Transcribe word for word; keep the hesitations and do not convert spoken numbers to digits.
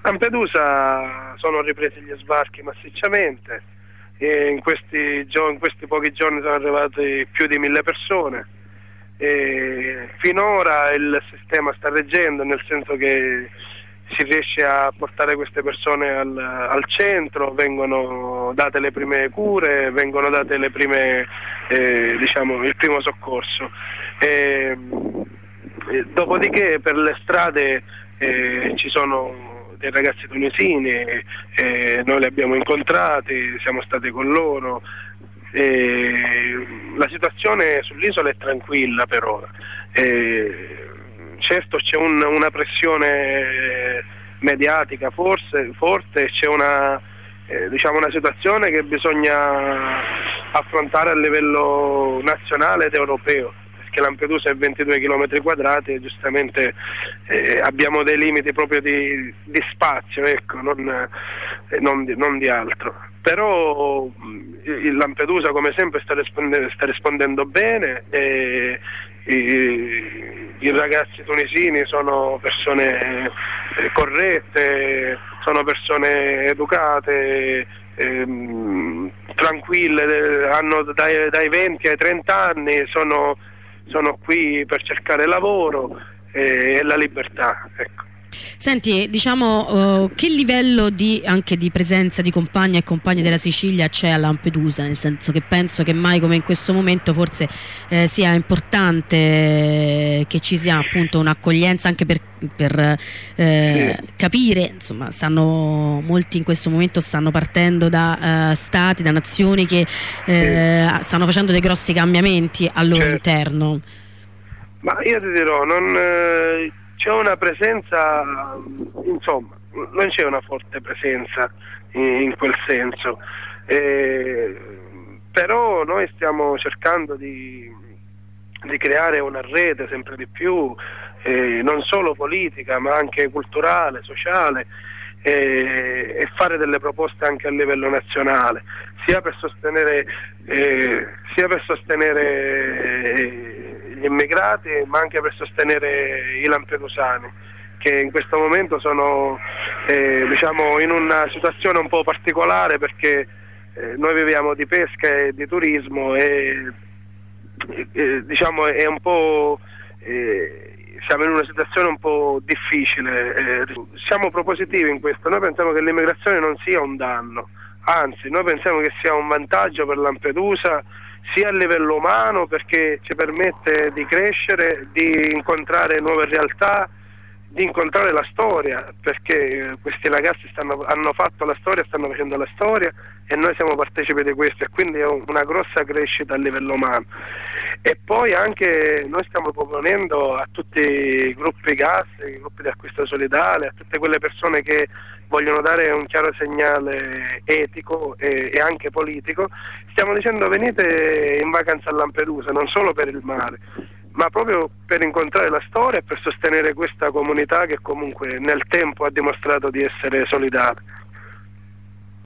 Lampedusa sono ripresi gli sbarchi massicciamente, e in questi, gio- in questi pochi giorni sono arrivate più di mille persone. E finora il sistema sta reggendo, nel senso che si riesce a portare queste persone al, al centro, vengono date le prime cure, vengono date le prime, eh, diciamo, il primo soccorso. E, e dopodiché per le strade eh, ci sono dei ragazzi tunisini, eh, noi li abbiamo incontrati, siamo stati con loro. E la situazione sull'isola è tranquilla per ora. E, certo c'è un, una pressione mediatica forse, forte, c'è una, eh, diciamo una situazione che bisogna affrontare a livello nazionale ed europeo, perché Lampedusa è ventidue chilometri quadrati e giustamente eh, abbiamo dei limiti proprio di, di spazio, ecco, non, eh, non, di, non di altro. Però il Lampedusa come sempre sta rispondendo, sta rispondendo bene, e i, i ragazzi tunisini sono persone eh, corrette, sono persone educate, ehm, tranquille, hanno dai, dai venti ai trenta anni, sono, sono qui per cercare lavoro e, e la libertà, ecco. Senti, diciamo, uh, che livello di, anche di presenza di compagni e compagni della Sicilia c'è a Lampedusa? Nel senso che penso che mai come in questo momento forse eh, sia importante che ci sia appunto un'accoglienza anche per, per eh, sì. capire, insomma, stanno, molti in questo momento stanno partendo da uh, stati, da nazioni che eh, sì. stanno facendo dei grossi cambiamenti al loro certo. interno. Ma io ti dirò, non... Eh... c'è una presenza, insomma, non c'è una forte presenza in, in quel senso, eh, però noi stiamo cercando di, di creare una rete sempre di più, eh, non solo politica ma anche culturale, sociale, eh, e fare delle proposte anche a livello nazionale, sia per sostenere, eh, sia per sostenere eh, gli immigrati, ma anche per sostenere i lampedusani, che in questo momento sono eh, diciamo in una situazione un po' particolare, perché eh, noi viviamo di pesca e di turismo e eh, diciamo è un po' eh, siamo in una situazione un po' difficile. Eh, siamo propositivi in questo, noi pensiamo che l'immigrazione non sia un danno, anzi noi pensiamo che sia un vantaggio per Lampedusa, sia a livello umano, perché ci permette di crescere, di incontrare nuove realtà, di incontrare la storia, perché questi ragazzi stanno, hanno fatto la storia, stanno facendo la storia e noi siamo partecipi di questo, e quindi è una grossa crescita a livello umano. E poi anche noi stiamo proponendo a tutti i gruppi gas, i gruppi di acquisto solidale, a tutte quelle persone che vogliono dare un chiaro segnale etico e, e anche politico, stiamo dicendo venite in vacanza a Lampedusa, non solo per il mare, ma proprio per incontrare la storia e per sostenere questa comunità che comunque nel tempo ha dimostrato di essere solidale.